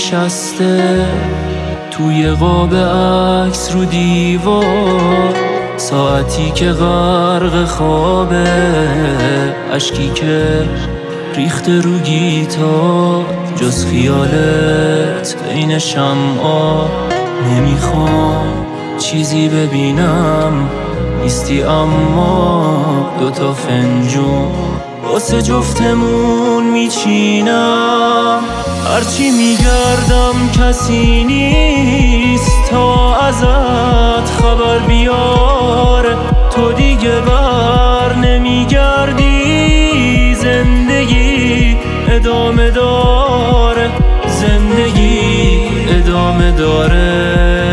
نشسته توی قاب عکس رو دیوار، ساعتی که غرق خوابه، اشکی که ریخته رو گیتار، جز خیالت بین شمعا. نمیخوام چیزی ببینم، نیستی اما دوتا فنجون واسه جفتمون میچینم. هرچی میگردم کسی نیست تا ازت خبر بیاره، تو دیگه بر نمیگردی، زندگی ادامه داره، زندگی ادامه داره.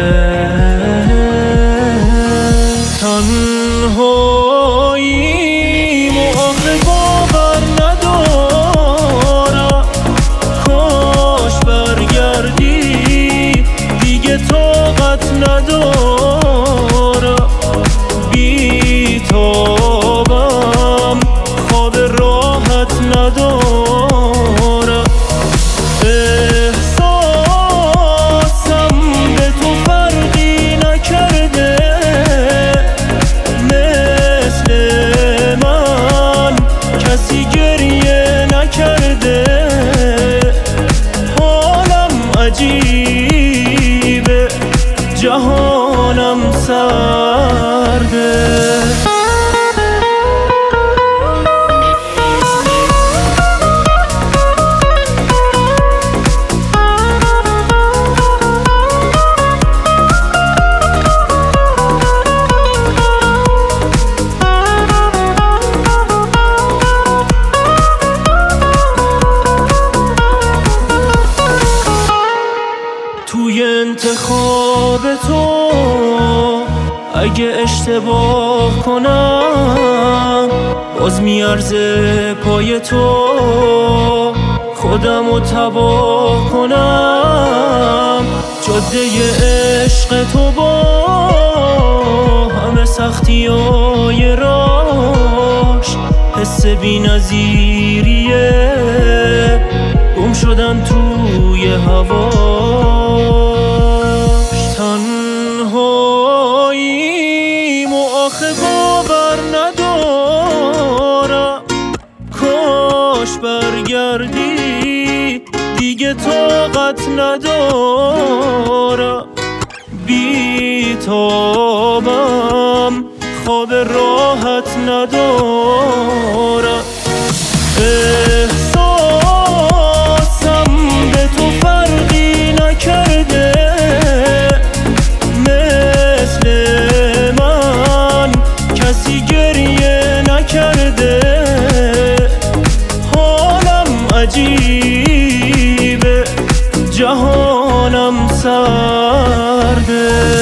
تنهایی آخه باور ندارم، کاش برگردی، دیگه طاقت ندارم، بی تابم، خواب راحت ندارم. احساسم به تو فرقی نکرده، مثل من کسی گریه نکرده. حالم عجیبه، جهانم سرده. توی انتخاب تو اگه اشتباه کنم، باز میارزه پای تو خودمو تباه کنم. جاده عشق تو با همه سختیای راش، حس بی‌نظیریه، گم شدم توی هواش. تنهاییم و آخه باور ندارم، کاش برگردی، دیگه طاقت ندارم، بی تابم، خواب راحت ندارم. احساسم به تو فرقی نکرده، مثل من کسی گریه نکرده. حالم عجیبه، جهانم سرده.